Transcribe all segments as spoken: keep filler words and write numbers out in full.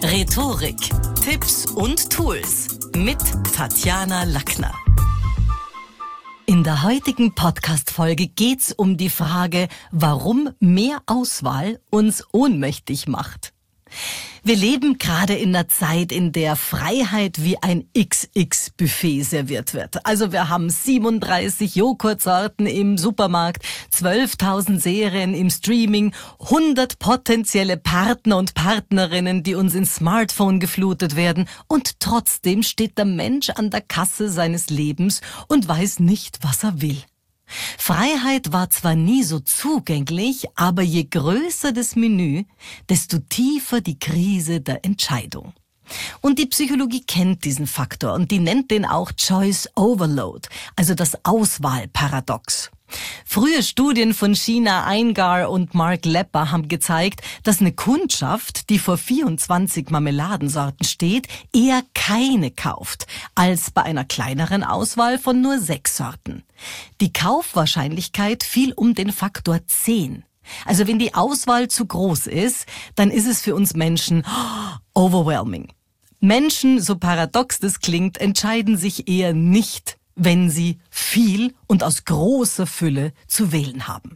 Rhetorik, Tipps und Tools mit Tatjana Lackner. In der heutigen Podcast-Folge geht's um die Frage, warum mehr Auswahl uns ohnmächtig macht. Wir leben gerade in einer Zeit, in der Freiheit wie ein X X-Buffet serviert wird. Also wir haben siebenunddreißig Joghurtsorten im Supermarkt, zwölftausend Serien im Streaming, hundert potenzielle Partner und Partnerinnen, die uns ins Smartphone geflutet werden. Und trotzdem steht der Mensch an der Kasse seines Lebens und weiß nicht, was er will. Freiheit war zwar nie so zugänglich, aber je größer das Menü, desto tiefer die Krise der Entscheidung. Und die Psychologie kennt diesen Faktor und die nennt den auch Choice Overload, also das Auswahlparadox. Frühe Studien von Sheena Iyengar und Mark Lepper haben gezeigt, dass eine Kundschaft, die vor vierundzwanzig Marmeladensorten steht, eher keine kauft, als bei einer kleineren Auswahl von nur sechs Sorten. Die Kaufwahrscheinlichkeit fiel um den Faktor zehn. Also wenn die Auswahl zu groß ist, dann ist es für uns Menschen overwhelming. Menschen, so paradox das klingt, entscheiden sich eher nicht, wenn sie viel und aus großer Fülle zu wählen haben.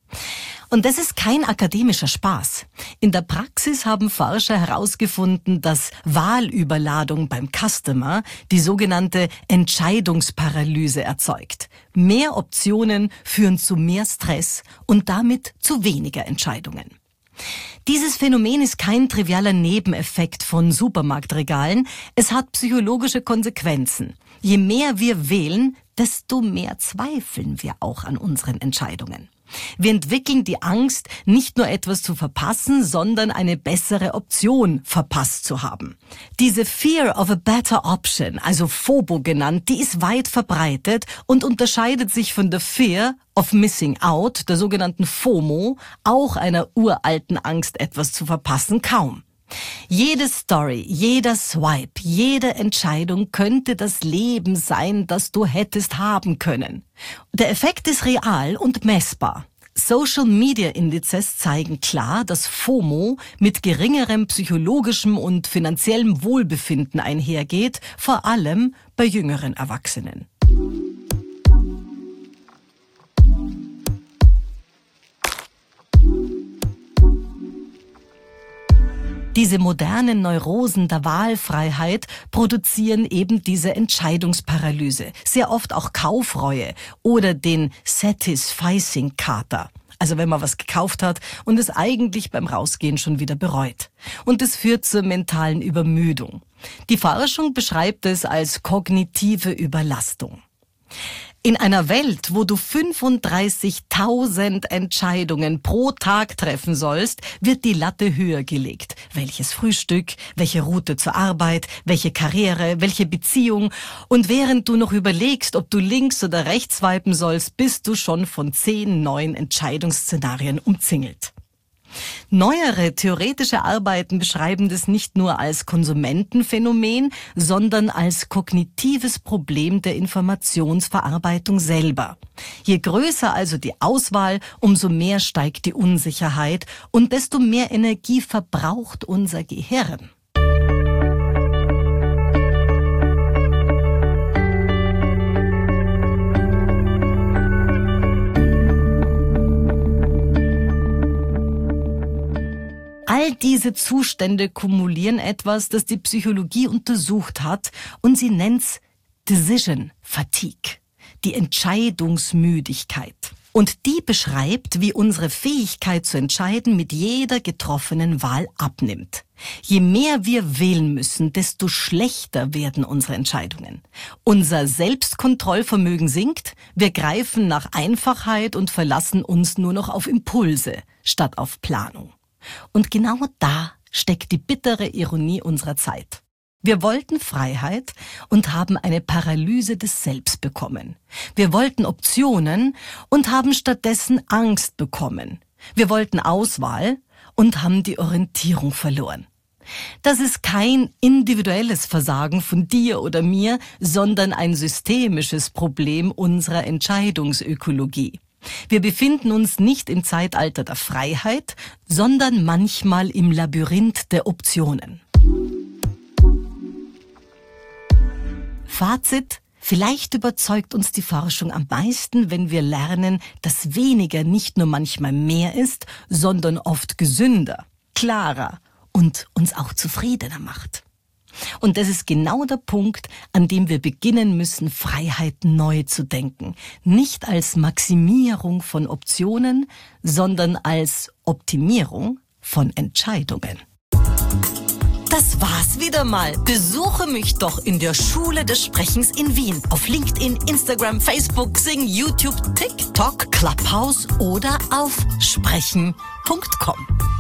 Und das ist kein akademischer Spaß. In der Praxis haben Forscher herausgefunden, dass Wahlüberladung beim Customer die sogenannte Entscheidungsparalyse erzeugt. Mehr Optionen führen zu mehr Stress und damit zu weniger Entscheidungen. Dieses Phänomen ist kein trivialer Nebeneffekt von Supermarktregalen. Es hat psychologische Konsequenzen. Je mehr wir wählen, desto mehr zweifeln wir auch an unseren Entscheidungen. Wir entwickeln die Angst, nicht nur etwas zu verpassen, sondern eine bessere Option verpasst zu haben. Diese Fear of a Better Option, also FOBO genannt, die ist weit verbreitet und unterscheidet sich von der Fear of Missing Out, der sogenannten FOMO, auch einer uralten Angst, etwas zu verpassen, kaum. Jede Story, jeder Swipe, jede Entscheidung könnte das Leben sein, das du hättest haben können. Der Effekt ist real und messbar. Social Media Indizes zeigen klar, dass FOMO mit geringerem psychologischem und finanziellem Wohlbefinden einhergeht, vor allem bei jüngeren Erwachsenen. Diese modernen Neurosen der Wahlfreiheit produzieren eben diese Entscheidungsparalyse, sehr oft auch Kaufreue oder den Satisficing-Kater. Also wenn man was gekauft hat und es eigentlich beim Rausgehen schon wieder bereut. Und es führt zur mentalen Übermüdung. Die Forschung beschreibt es als kognitive Überlastung. In einer Welt, wo du fünfunddreißigtausend Entscheidungen pro Tag treffen sollst, wird die Latte höher gelegt. Welches Frühstück, welche Route zur Arbeit, welche Karriere, welche Beziehung. Und während du noch überlegst, ob du links oder rechts swipen sollst, bist du schon von zehn neuen Entscheidungsszenarien umzingelt. Neuere theoretische Arbeiten beschreiben das nicht nur als Konsumentenphänomen, sondern als kognitives Problem der Informationsverarbeitung selber. Je größer also die Auswahl, umso mehr steigt die Unsicherheit und desto mehr Energie verbraucht unser Gehirn. All diese Zustände kumulieren etwas, das die Psychologie untersucht hat, und sie nennt's Decision Fatigue, die Entscheidungsmüdigkeit. Und die beschreibt, wie unsere Fähigkeit zu entscheiden mit jeder getroffenen Wahl abnimmt. Je mehr wir wählen müssen, desto schlechter werden unsere Entscheidungen. Unser Selbstkontrollvermögen sinkt, wir greifen nach Einfachheit und verlassen uns nur noch auf Impulse statt auf Planung. Und genau da steckt die bittere Ironie unserer Zeit. Wir wollten Freiheit und haben eine Paralyse des Selbst bekommen. Wir wollten Optionen und haben stattdessen Angst bekommen. Wir wollten Auswahl und haben die Orientierung verloren. Das ist kein individuelles Versagen von dir oder mir, sondern ein systemisches Problem unserer Entscheidungsökologie. Wir befinden uns nicht im Zeitalter der Freiheit, sondern manchmal im Labyrinth der Optionen. Fazit: Vielleicht überzeugt uns die Forschung am meisten, wenn wir lernen, dass weniger nicht nur manchmal mehr ist, sondern oft gesünder, klarer und uns auch zufriedener macht. Und das ist genau der Punkt, an dem wir beginnen müssen, Freiheit neu zu denken. Nicht als Maximierung von Optionen, sondern als Optimierung von Entscheidungen. Das war's wieder mal. Besuche mich doch in der Schule des Sprechens in Wien. Auf LinkedIn, Instagram, Facebook, Xing, YouTube, TikTok, Clubhouse oder auf sprechen punkt com.